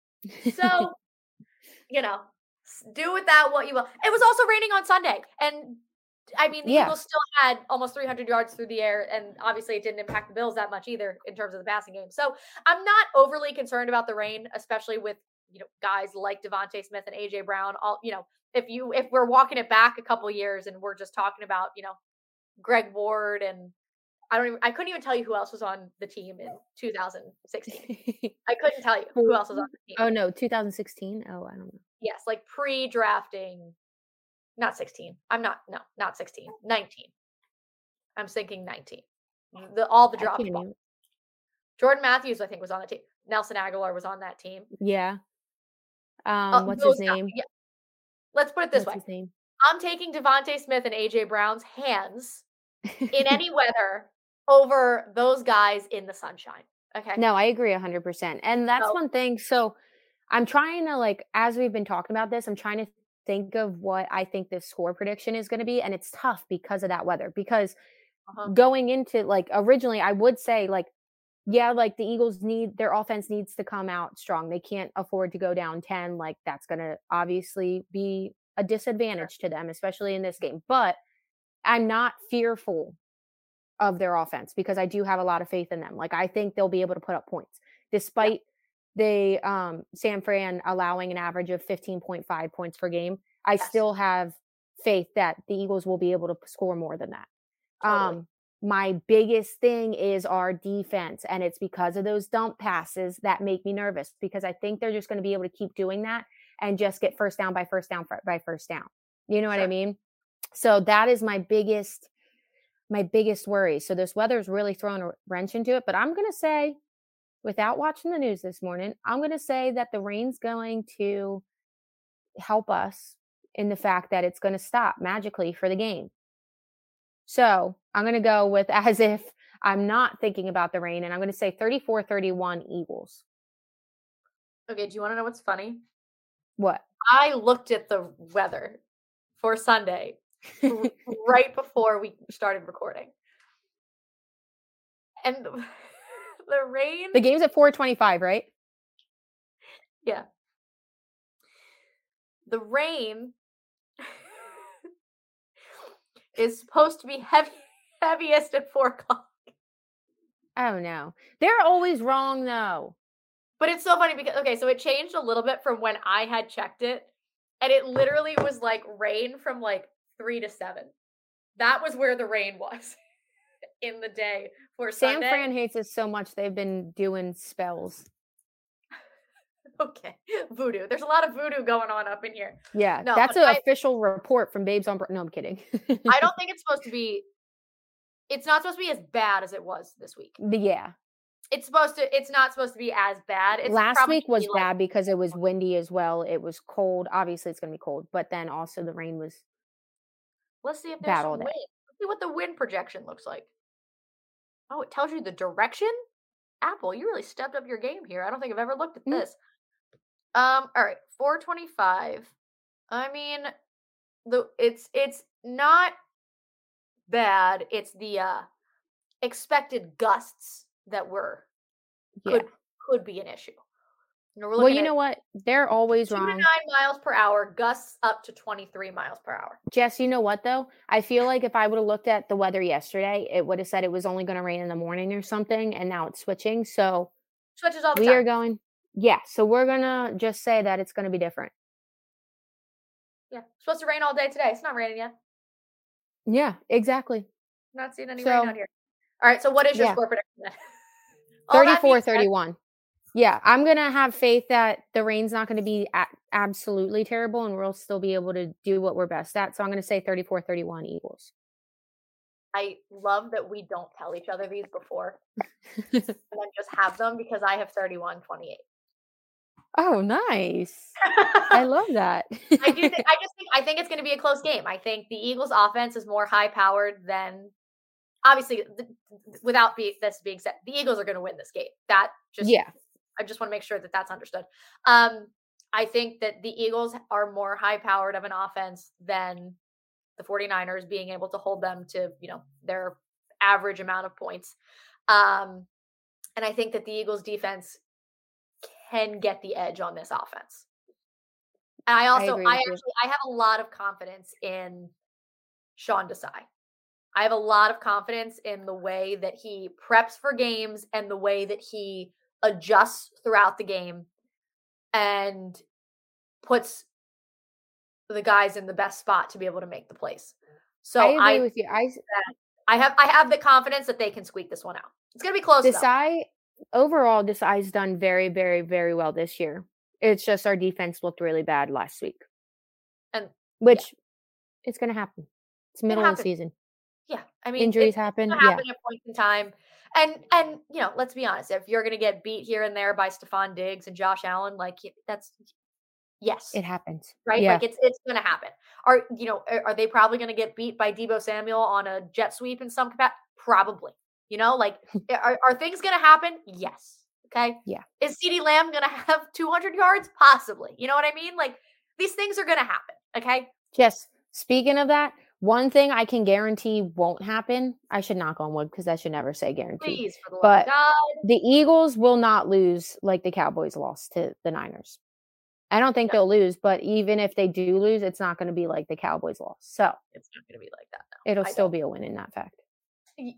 So, you know, do with that what you will. It was also raining on Sunday. And I mean, the yeah. Eagles still had almost three hundred yards through the air. And obviously it didn't impact the Bills that much either in terms of the passing game. So I'm not overly concerned about the rain, especially with, you know, guys like Devontae Smith and A J Brown. All, you know, if you, if we're walking it back a couple years and we're just talking about, you know, Greg Ward and I don't even, I couldn't even tell you who else was on the team in two thousand sixteen. I couldn't tell you who else was on the team. Oh no, two thousand sixteen. Oh, I don't know. Yes. Like pre-drafting, not sixteen. I'm not, no, not sixteen, nineteen. I'm thinking nineteen. The, all the drop. Jordan Matthews, I think, was on the team. Nelson Aguilar was on that team. Yeah. Um, uh, what's his name? Yeah. Let's put it this what's way. I'm taking Devontae Smith and A J Brown's hands in any weather over those guys in the sunshine. Okay. No, I agree one hundred percent. And that's so, one thing. So I'm trying to, like, as we've been talking about this, I'm trying to think of what I think this score prediction is going to be. And it's tough because of that weather. Because uh-huh. going into, like, originally, I would say, like, yeah, like the Eagles need, their offense needs to come out strong. They can't afford to go down ten. Like, that's going to obviously be a disadvantage sure. to them, especially in this game. But I'm not fearful of their offense because I do have a lot of faith in them. Like, I think they'll be able to put up points despite yeah. the um, San Fran allowing an average of fifteen point five points per game. I yes. still have faith that the Eagles will be able to score more than that. Totally. Um, my biggest thing is our defense, and it's because of those dump passes that make me nervous because I think they're just going to be able to keep doing that and just get first down by first down by first down. You know sure. what I mean? So that is my biggest my biggest worry. So this weather's really thrown a wrench into it, but I'm going to say, without watching the news this morning, I'm going to say that the rain's going to help us in the fact that it's going to stop magically for the game. So I'm going to go with as if I'm not thinking about the rain, and I'm going to say thirty-four thirty-one Eagles. Okay, do you want to know what's funny? What? I looked at the weather for Sunday right before we started recording. And the, the rain... The game's at four twenty-five, right? Yeah. The rain is supposed to be heavy, heaviest at four o'clock. Oh, no. They're always wrong, though. But it's so funny because, okay, so it changed a little bit from when I had checked it. And it literally was like rain from like three to seven. That was where the rain was in the day for San Sunday. Fran hates us so much they've been doing spells. Okay. Voodoo. There's a lot of voodoo going on up in here. Yeah. No, that's an I, official report from Babes on Bro- No, I'm kidding. I don't think it's supposed to be, it's not supposed to be as bad as it was this week. Yeah. It's supposed to, it's not supposed to be as bad. It's Last week was be bad like, because it was windy as well. It was cold. Obviously, it's going to be cold, but then also the rain was Let's see if there's some wind. Let's see what the wind projection looks like. Oh, it tells you the direction? Apple, you really stepped up your game here. I don't think I've ever looked at mm-hmm. this. Um, all right, four twenty-five. I mean, the it's it's not bad. It's the uh, expected gusts that were yeah. could could be an issue. You know, well, you know what? They're always two wrong. To nine miles per hour, gusts up to twenty-three miles per hour. Jess, you know what though? I feel like if I would have looked at the weather yesterday, it would have said it was only going to rain in the morning or something, and now it's switching. So switches all the we time. are going. Yeah, so we're gonna just say that it's going to be different. Yeah, it's supposed to rain all day today. It's not raining yet. Yeah, exactly. I'm not seeing any so, rain out here. All right, so what is your yeah. score prediction then? All that being thirty-four said, thirty-one. Yeah, I'm going to have faith that the rain's not going to be a- absolutely terrible and we'll still be able to do what we're best at. So I'm going to say thirty-four thirty-one Eagles. I love that we don't tell each other these before and then just have them because I have thirty-one twenty-eight. Oh, nice. I love that. I do. Th- I just think I think it's going to be a close game. I think the Eagles' offense is more high-powered than, obviously, th- without be- this being said, the Eagles are going to win this game. That just Yeah. I just want to make sure that that's understood. Um, I think that the Eagles are more high-powered of an offense than the 49ers, being able to hold them to, you know, their average amount of points. Um, and I think that the Eagles defense can get the edge on this offense. And I also, agree I, with you. actually, I have a lot of confidence in Sean Desai. I have a lot of confidence in the way that he preps for games and the way that he adjusts throughout the game and puts the guys in the best spot to be able to make the plays. So I agree I, with you. I I have, I have the confidence that they can squeak this one out. It's going to be close. though. Desai, overall, Desai's done very, very, very well this year. It's just our defense looked really bad last week. And Which it's going to happen. It's middle of happens. the season. Yeah, I mean, Injuries it's happen. gonna Yeah. happen at points in time, and and you know, let's be honest. If you're gonna get beat here and there by Stephon Diggs and Josh Allen, like that's yes, It happens. right. Yeah. Like it's it's gonna happen. Are you know? Are, are they probably gonna get beat by Deebo Samuel on a jet sweep in some capacity? Probably. You know, like are are things gonna happen? Yes. Okay. Yeah. Is CeeDee Lamb gonna have two hundred yards? Possibly. You know what I mean? Like these things are gonna happen. Okay. Yes. Speaking of that, one thing I can guarantee won't happen. I should knock on wood because I should never say guarantee. Please, for the love But of God. the Eagles will not lose like the Cowboys lost to the Niners. I don't think Yeah. they'll lose, but even if they do lose, it's not going to be like the Cowboys lost. So It's not gonna be like that. No. it'll I still don't. be a win in that fact. Yeah.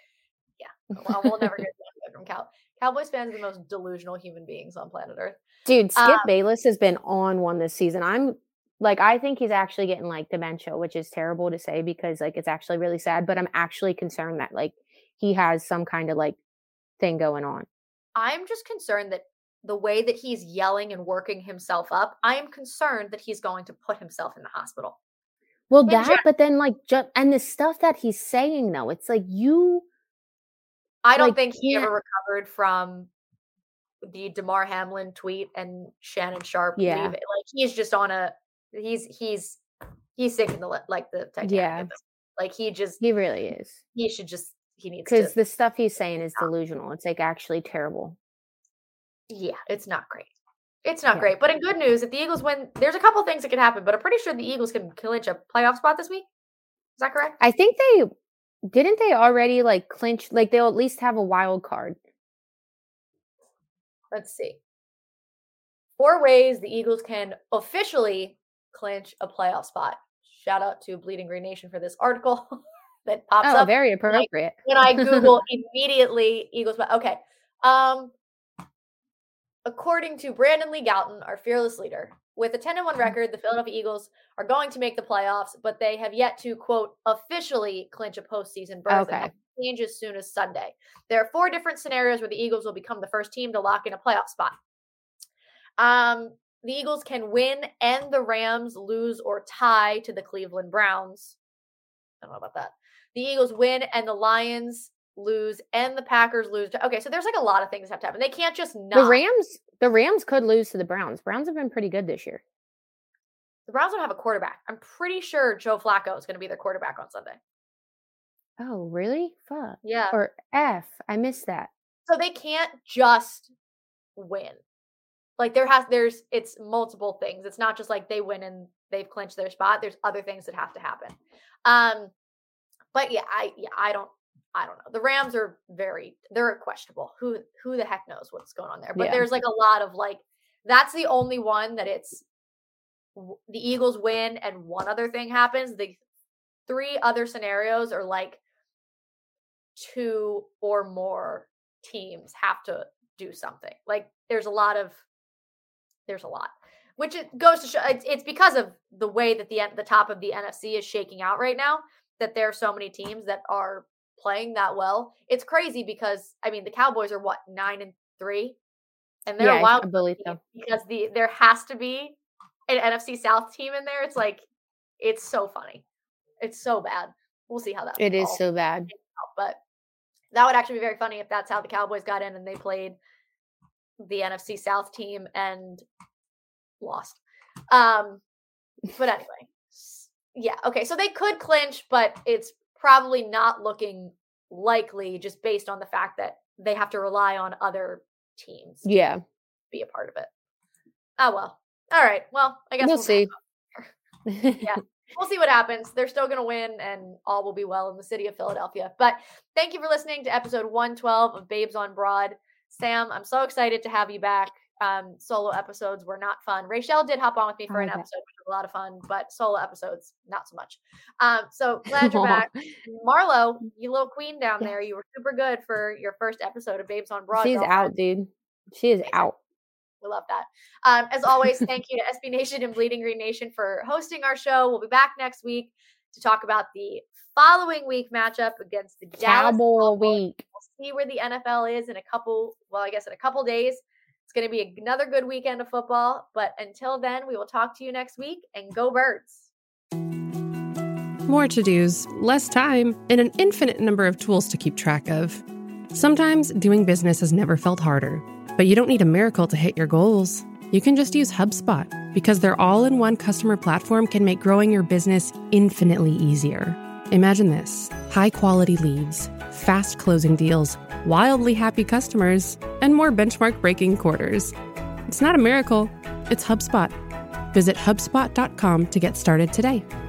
Well, we'll never get that from Cow. Cowboys fans are the most delusional human beings on planet Earth. Dude, Skip Um, Bayless has been on one this season. I'm like, I think he's actually getting like dementia, which is terrible to say because like it's actually really sad, but I'm actually concerned that like he has some kind of like thing going on. I'm just concerned that the way that he's yelling and working himself up, I am concerned that he's going to put himself in the hospital. Well, In that, gen- but then like, just, and the stuff that he's saying though, it's like you, I don't Like, think he can't- ever recovered from the DeMar Hamlin tweet and Shannon Sharp Yeah. leave. Like he's just on a he's he's he's sinking the li- like the Titanic. Yeah. at this- Like he just he really is. he should just he needs Because to the stuff he's saying is delusional. It's like actually terrible. yeah, it's not great. It's not Yeah. great. But in good news, if the Eagles win, there's a couple things that could happen, but I'm pretty sure the Eagles can clinch a playoff spot this week. Is that correct? I think they didn't they already like clinch, like they'll at least have a wild card. Let's see. Four ways the Eagles can officially clinch a playoff spot. Shout out to Bleeding Green Nation for this article that pops Oh, up very appropriate. when I Google immediately Eagles. Okay. Um, according to Brandon Lee Galton, our fearless leader, with a ten and one record, the Philadelphia Eagles are going to make the playoffs, but they have yet to, quote, officially clinch a postseason berth. Okay. And that can change as soon as Sunday. There are four different scenarios where the Eagles will become the first team to lock in a playoff spot. Um, the Eagles can win and the Rams lose or tie to the Cleveland Browns. I don't know about that. The Eagles win and the Lions lose and the Packers lose. To, okay, so there's like a lot of things that have to happen. They can't just not. The Rams, the Rams could lose to the Browns. Browns have been pretty good this year. The Browns don't have a quarterback. I'm pretty sure Joe Flacco is going to be their quarterback on Sunday. Oh, really? Fuck. Yeah. Or F. I missed that. So they can't just win. Like there has, there's, it's multiple things. It's not just like they win and they've clinched their spot. There's other things that have to happen. Um, but yeah, I, yeah, I don't, I don't know. The Rams are very, they're questionable. Who, who the heck knows what's going on there? But Yeah. there's like a lot of like, that's the only one that it's w- the Eagles win and one other thing happens. The three other scenarios are like two or more teams have to do something. Like there's a lot of, there's a lot, which it goes to show it's, it's because of the way that the the top of the N F C is shaking out right now, that there are so many teams that are playing that well. It's crazy because, I mean, the Cowboys are what, nine and three? And they're Yeah, a wild I believe so. because the there has to be an N F C South team in there. It's like, it's so funny. It's so bad. We'll see how that It is all so bad. plays out, but that would actually be very funny if that's how the Cowboys got in and they played the N F C South team and lost. Um, but anyway, yeah. Okay. So they could clinch, but it's probably not looking likely just based on the fact that they have to rely on other teams to Yeah. be a part of it. Oh, well. All right. Well, I guess We'll we'll see. yeah. We'll see what happens. They're still going to win and all will be well in the city of Philadelphia. But thank you for listening to episode one twelve of Babes on Broad. Sam, I'm so excited to have you back. Um, solo episodes were not fun. Rachel did hop on with me for an Okay. episode, which was a lot of fun, but solo episodes, not so much. Um, so glad you're back. Marlo, you little queen down there, you were super good for your first episode of Babes on Broad. She's girlfriend. out, dude. She is out. We love that. Um, as always, thank you to S B Nation and Bleeding Green Nation for hosting our show. We'll be back next week to talk about the following week matchup against the Dallas Cowboy Cowboys. week. We'll see where the N F L is in a couple, well, I guess in a couple days. It's going to be another good weekend of football. But until then, we will talk to you next week, and go Birds. More to-dos, less time, and an infinite number of tools to keep track of. Sometimes doing business has never felt harder, but you don't need a miracle to hit your goals. You can just use HubSpot, because their all-in-one customer platform can make growing your business infinitely easier. Imagine this: high-quality leads, fast closing deals, wildly happy customers, and more benchmark-breaking quarters. It's not a miracle, it's HubSpot. Visit HubSpot dot com to get started today.